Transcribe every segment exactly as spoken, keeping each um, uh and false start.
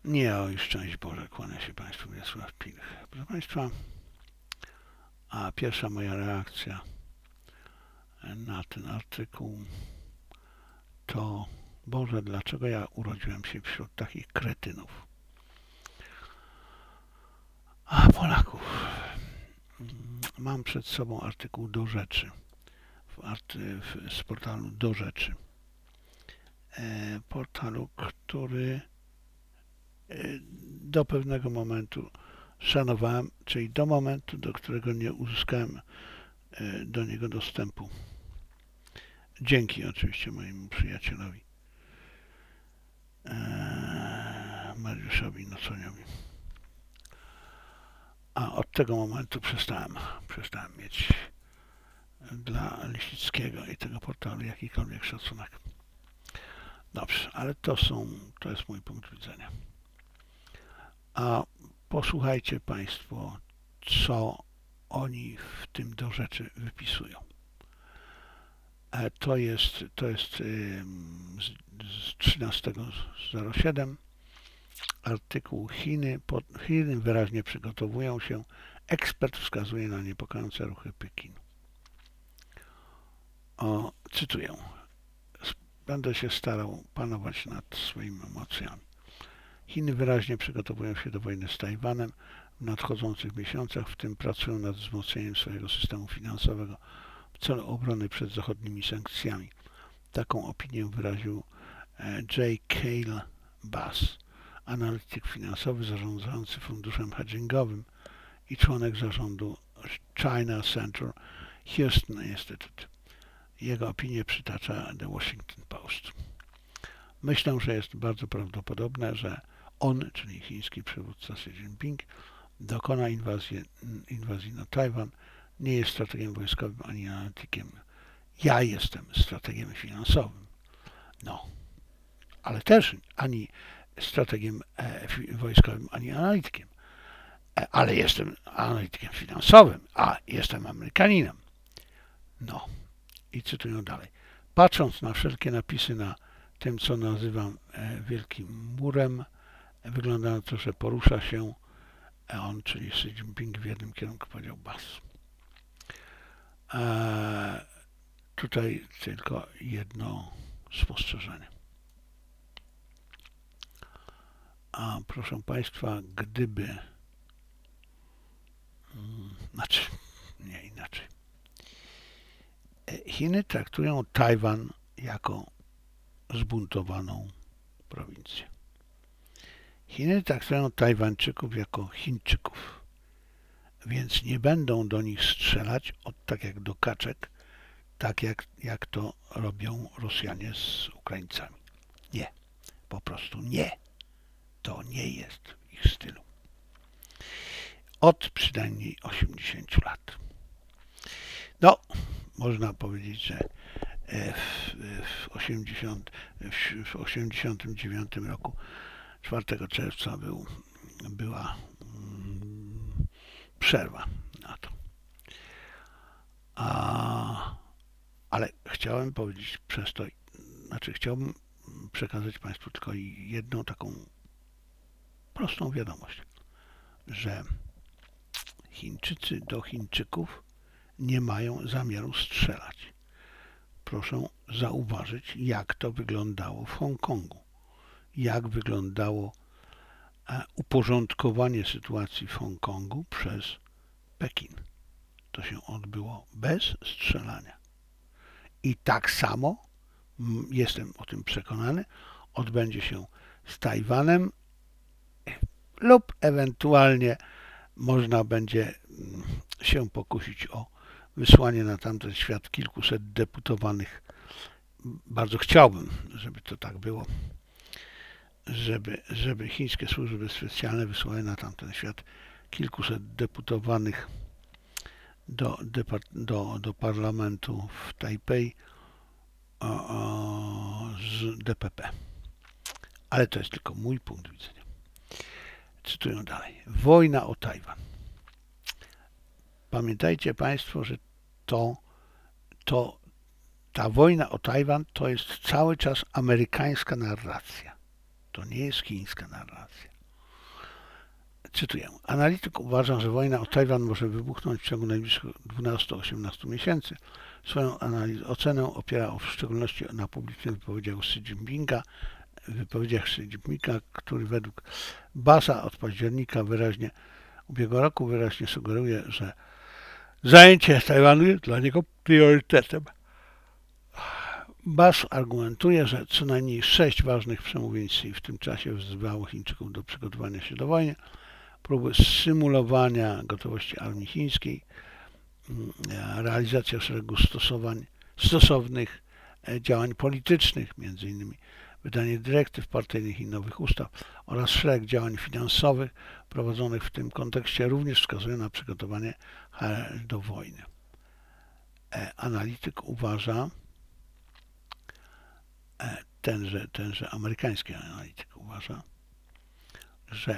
Nie, oj, szczęść Boże, kłania się Państwu Wiesław Pilch. Proszę Państwa, a pierwsza moja reakcja na ten artykuł to Boże, dlaczego ja urodziłem się wśród takich kretynów? A Polaków. Mam przed sobą artykuł Do Rzeczy w arty, w, z portalu Do Rzeczy. E, portalu, który e, do pewnego momentu szanowałem, czyli do momentu, do którego nie uzyskałem e, do niego dostępu. Dzięki oczywiście mojemu przyjacielowi e, Mariuszowi Noconiowi. A od tego momentu przestałem, przestałem mieć dla Lisickiego i tego portalu jakikolwiek szacunek. Dobrze, ale to są, to jest mój punkt widzenia. A posłuchajcie Państwo, co oni w tym do rzeczy wypisują. To jest, to jest z trzynastego zero siedem artykuł Chiny. Chiny wyraźnie przygotowują się. Ekspert wskazuje na niepokojące ruchy Pekinu. O, cytuję. Będę się starał panować nad swoimi emocjami. Chiny wyraźnie przygotowują się do wojny z Tajwanem w nadchodzących miesiącach, w tym pracują nad wzmocnieniem swojego systemu finansowego w celu obrony przed zachodnimi sankcjami. Taką opinię wyraził J. Cale Bass, analityk finansowy zarządzający funduszem hedgingowym i członek zarządu China Center Houston Institute. Jego opinię przytacza The Washington Post. Myślę, że jest bardzo prawdopodobne, że on, czyli chiński przywódca Xi Jinping, dokona inwazji, inwazji na Tajwan. Nie jest strategiem wojskowym ani analitykiem. Ja jestem strategiem finansowym. No, ale też ani strategiem e, wojskowym, ani analitykiem. E, ale jestem analitykiem finansowym, a jestem Amerykaninem. No, i cytuję dalej. Patrząc na wszelkie napisy na tym, co nazywam e, Wielkim Murem, wygląda na to, że porusza się on, czyli Xi Jinping, w jednym kierunku, powiedział Bass. E, tutaj tylko jedno spostrzeżenie. A proszę Państwa, gdyby, hmm, znaczy, nie inaczej. Chiny traktują Tajwan jako zbuntowaną prowincję. Chiny traktują Tajwańczyków jako Chińczyków, więc nie będą do nich strzelać od tak jak do kaczek, tak jak, jak to robią Rosjanie z Ukraińcami. Nie, po prostu nie. To nie jest w ich stylu. Od przynajmniej osiemdziesięciu lat. No, można powiedzieć, że w osiemdziesiątym dziewiątym roku, czwartego czerwca był, była mm, przerwa na to. A, ale chciałem powiedzieć przez to, znaczy chciałbym przekazać Państwu tylko jedną taką prostą wiadomość, że Chińczycy do Chińczyków nie mają zamiaru strzelać. Proszę zauważyć, jak to wyglądało w Hongkongu, jak wyglądało uporządkowanie sytuacji w Hongkongu przez Pekin. To się odbyło bez strzelania. I tak samo, jestem o tym przekonany, odbędzie się z Tajwanem lub ewentualnie można będzie się pokusić o wysłanie na tamten świat kilkuset deputowanych. Bardzo chciałbym, żeby to tak było, żeby, żeby chińskie służby specjalne wysłały na tamten świat kilkuset deputowanych do, do, do parlamentu w Tajpej o, o, z D P P. Ale to jest tylko mój punkt widzenia. Cytuję dalej. Wojna o Tajwan. Pamiętajcie Państwo, że to, to ta wojna o Tajwan to jest cały czas amerykańska narracja. To nie jest chińska narracja. Cytuję. Analityk uważa, że wojna o Tajwan może wybuchnąć w ciągu najbliższych dwunastu do osiemnastu miesięcy. Swoją analizę, ocenę opiera w szczególności na publicznych wypowiedziach Xi Jinpinga, wypowiedziach Xi Jinpinga, który według Basa od października wyraźnie ubiegłego roku wyraźnie sugeruje, że zajęcie Tajwanu jest dla niego priorytetem. Bas argumentuje, że co najmniej sześć ważnych przemówień Xi w tym czasie wzywało Chińczyków do przygotowania się do wojny, próby symulowania gotowości armii chińskiej, realizacja szeregu stosowań, stosownych działań politycznych, między innymi wydanie dyrektyw partyjnych i nowych ustaw oraz szereg działań finansowych prowadzonych w tym kontekście również wskazuje na przygotowanie H R L do wojny. Analityk uważa, tenże, tenże amerykański analityk uważa, że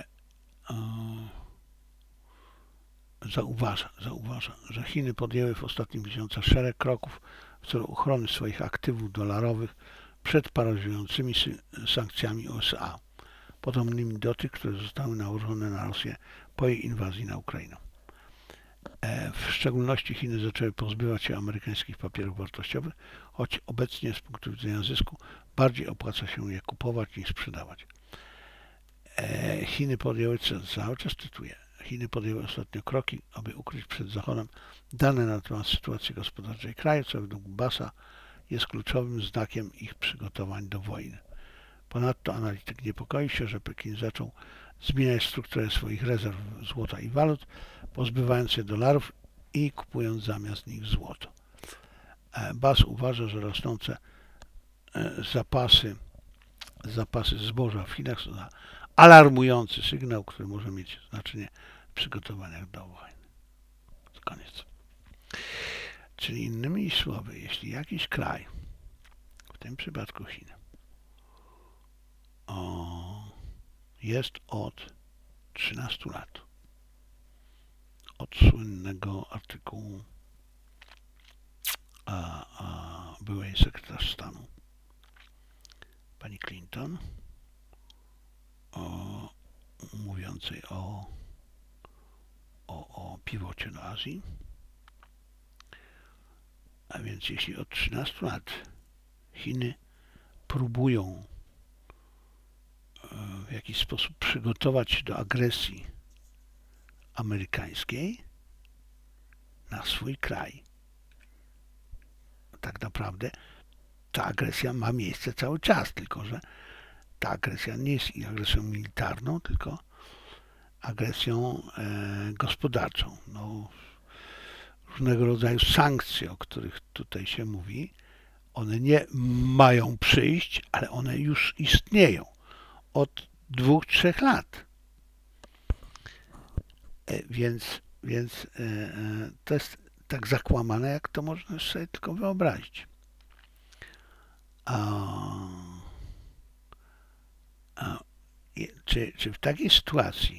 Zauważa, zauważa, że Chiny podjęły w ostatnich miesiącach szereg kroków w celu ochrony swoich aktywów dolarowych przed paraliżującymi sankcjami U S A, podobnymi do tych, które zostały nałożone na Rosję po jej inwazji na Ukrainę. W szczególności Chiny zaczęły pozbywać się amerykańskich papierów wartościowych, choć obecnie z punktu widzenia zysku bardziej opłaca się je kupować niż sprzedawać. Chiny podjęły, cały czas cytuję, Chiny podjęły ostatnio kroki, aby ukryć przed Zachodem dane na temat sytuacji gospodarczej kraju, co według Basa jest kluczowym znakiem ich przygotowań do wojny. Ponadto analityk niepokoi się, że Pekin zaczął zmieniać strukturę swoich rezerw złota i walut, pozbywając się dolarów i kupując zamiast nich złoto. Bas uważa, że rosnące zapasy, zapasy zboża w Chinach są alarmujący sygnał, który może mieć znaczenie w przygotowaniach do wojny. Koniec. Czyli innymi słowy, jeśli jakiś kraj, w tym przypadku Chiny, o, jest od trzynastu lat od słynnego artykułu a, a byłej sekretarz stanu pani Clinton o, mówiącej o, o, o pivocie do Azji. A więc jeśli od trzynastu lat Chiny próbują w jakiś sposób przygotować się do agresji amerykańskiej na swój kraj, tak naprawdę ta agresja ma miejsce cały czas, tylko że ta agresja nie jest agresją militarną, tylko agresją e, gospodarczą. No, różnego rodzaju sankcje, o których tutaj się mówi, one nie mają przyjść, ale one już istnieją od dwóch, trzech lat. E, więc więc e, e, to jest tak zakłamane, jak to można sobie tylko wyobrazić. A, a, czy, czy w takiej sytuacji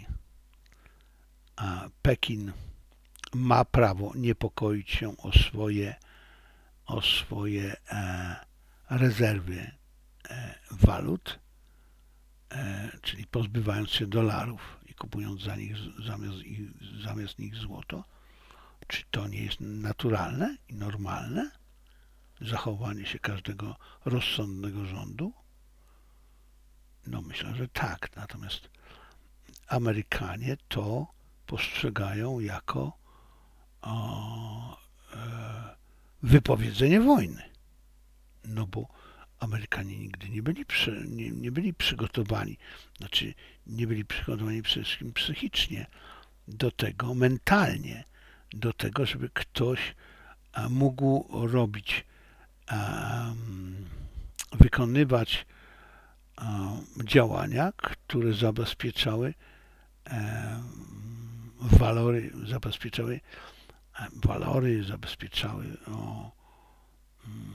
a Pekin ma prawo niepokoić się o swoje, o swoje e, rezerwy e, walut, e, czyli pozbywając się dolarów i kupując za nich, zamiast, ich, zamiast nich złoto? Czy to nie jest naturalne i normalne zachowanie się każdego rozsądnego rządu? No myślę, że tak. Natomiast Amerykanie to postrzegają jako o, e, wypowiedzenie wojny. No bo Amerykanie nigdy nie byli, przy, nie, nie byli przygotowani, znaczy nie byli przygotowani przede wszystkim psychicznie do tego, mentalnie, do tego, żeby ktoś a, mógł robić, a, wykonywać a, działania, które zabezpieczały a, walory, zabezpieczały a, walory, zabezpieczały o, mm,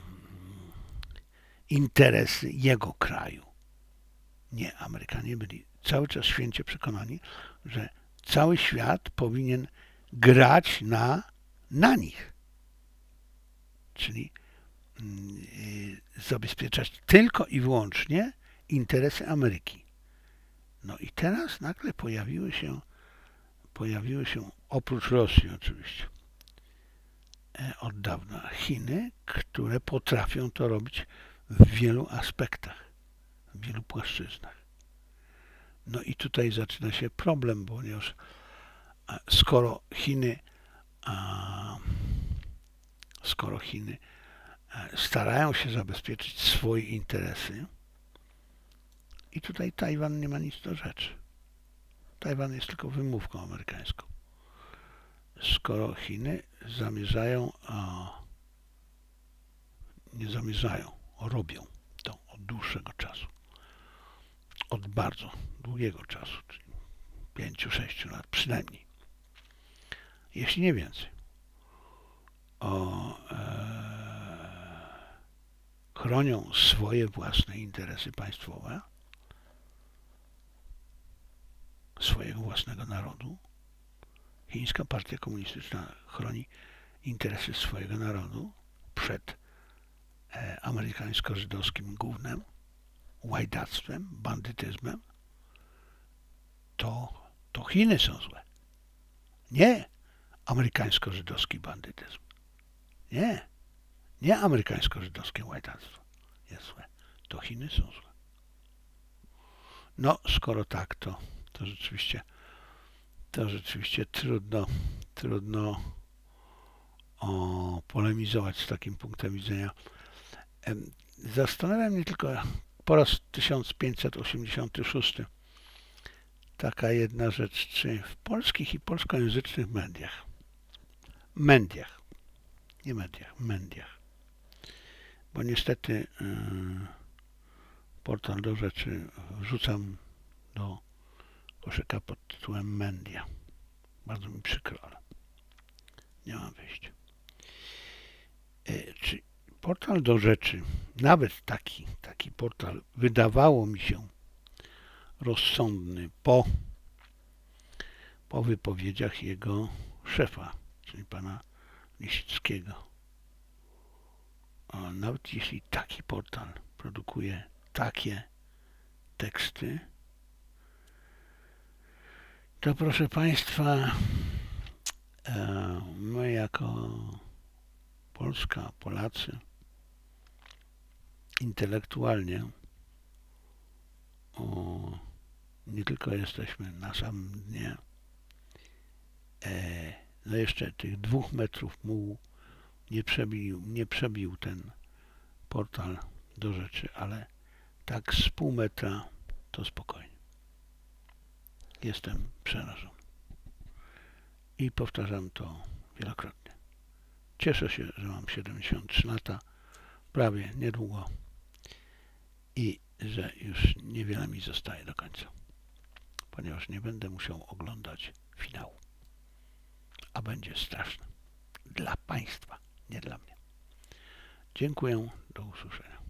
interesy jego kraju. Nie, Amerykanie byli cały czas święcie przekonani, że cały świat powinien grać na, na nich. Czyli yy, zabezpieczać tylko i wyłącznie interesy Ameryki. No i teraz nagle pojawiły się, pojawiły się oprócz Rosji oczywiście, od dawna Chiny, które potrafią to robić w wielu aspektach, w wielu płaszczyznach. No i tutaj zaczyna się problem, ponieważ skoro Chiny, skoro Chiny starają się zabezpieczyć swoje interesy, i tutaj Tajwan nie ma nic do rzeczy. Tajwan jest tylko wymówką amerykańską. Skoro Chiny zamierzają, a nie zamierzają, robią to od dłuższego czasu, od bardzo długiego czasu, czyli pięciu, sześciu lat przynajmniej, jeśli nie więcej, o, e, chronią swoje własne interesy państwowe, swojego własnego narodu. Chińska Partia Komunistyczna chroni interesy swojego narodu przed e, amerykańsko-żydowskim gównem, łajdactwem, bandytyzmem. To, to Chiny są złe. Nie amerykańsko-żydowski bandytyzm. Nie. Nie amerykańsko-żydowskie łajdactwo jest złe. To Chiny są złe. No, skoro tak, to, to rzeczywiście to rzeczywiście trudno, trudno o, polemizować z takim punktem widzenia. Zastanawia mnie tylko po raz tysiąc pięćset osiemdziesiąty szósty taka jedna rzecz, czy w polskich i polskojęzycznych mediach, mediach, nie mediach, mediach, bo niestety yy, portal do rzeczy wrzucam do koszyka pod tytułem media. Bardzo mi przykro, ale nie mam wyjścia. Yy, czy portal do rzeczy, nawet taki, taki portal, wydawało mi się rozsądny po, po wypowiedziach jego szefa, czyli pana Lisickiego. A nawet jeśli taki portal produkuje takie teksty, to proszę Państwa, my jako Polska, Polacy, intelektualnie o, nie tylko jesteśmy na samym dnie, e, no jeszcze tych dwóch metrów mułu nie przebił, nie przebił ten portal do rzeczy, ale tak z pół metra to spokojnie. Jestem przerażony. I powtarzam to wielokrotnie. Cieszę się, że mam siedemdziesiąt trzy lata, prawie niedługo, i że już niewiele mi zostaje do końca, ponieważ nie będę musiał oglądać finału, a będzie straszne. Dla Państwa, nie dla mnie. Dziękuję, do usłyszenia.